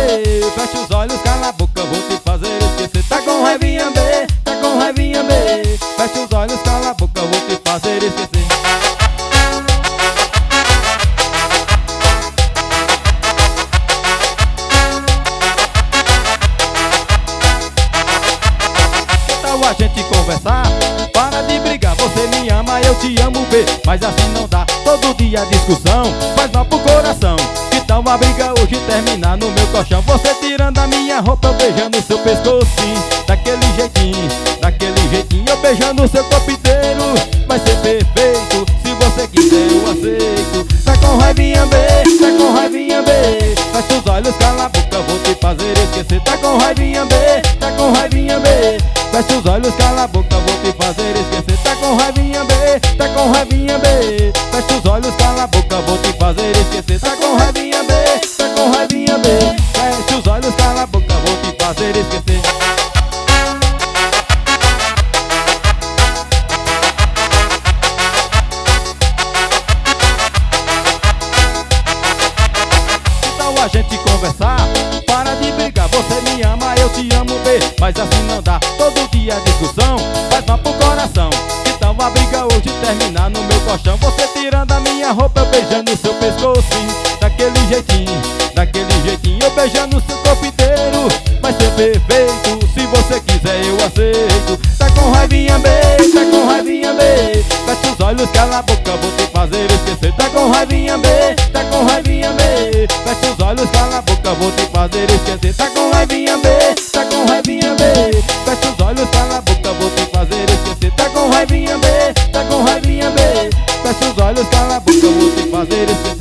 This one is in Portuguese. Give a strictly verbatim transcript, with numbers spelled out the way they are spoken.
B. Fecha os olhos, cala a boca, vou te fazer esquecer. Tá com raivinha, B, tá com raivinha, B. Fecha os olhos, cala a boca, vou te fazer esquecer. A gente conversar, para de brigar. Você me ama, eu te amo, B. Mas assim não dá, todo dia discussão faz mal pro coração. Que tal uma briga hoje terminar no meu colchão? Você tirando a minha roupa, eu beijando seu pescocinho. Daquele jeitinho, daquele jeitinho, eu beijando seu corpo inteiro. Vai ser perfeito, se você quiser eu aceito. Tá com raivinha, B, tá com raivinha, B. Fecha os olhos, cala a boca, vou te fazer esquecer. Tá com raivinha, B, tá com raivinha, B. Fecha os olhos, cala a boca, vou te fazer esquecer. Tá com raivinha, B, tá com raivinha, B. Fecha os olhos, cala a boca, vou te fazer esquecer. Tá com raivinha, B, tá com raivinha, B. Fecha os olhos, cala a boca, vou te fazer esquecer. Então a gente conversar, para de brigar. Você me ama, eu te amo, B. Mas assim não dá, todo dia discussão faz mal pro coração. Que tal a briga hoje terminar no meu colchão? Você tirando a minha roupa, eu beijando seu pescocinho. Daquele jeitinho, daquele jeitinho, eu beijando seu corpo inteiro. Vai ser perfeito, se você quiser eu aceito. Tá com raivinha, B, tá com raivinha, B. Fecha os olhos, cala a boca, vou te fazer esquecer. Tá com raivinha, B, tá com raivinha, B. Fecha os olhos, cala a boca, vou te fazer esquecer. Tá com raivinha, B, tá com raivinha, B. Fecha os olhos, cala a boca, vou te fazer esquecer. Tá com raivinha, B, tá com raivinha, B. Fecha os olhos, cala a boca, vou te fazer esquecer.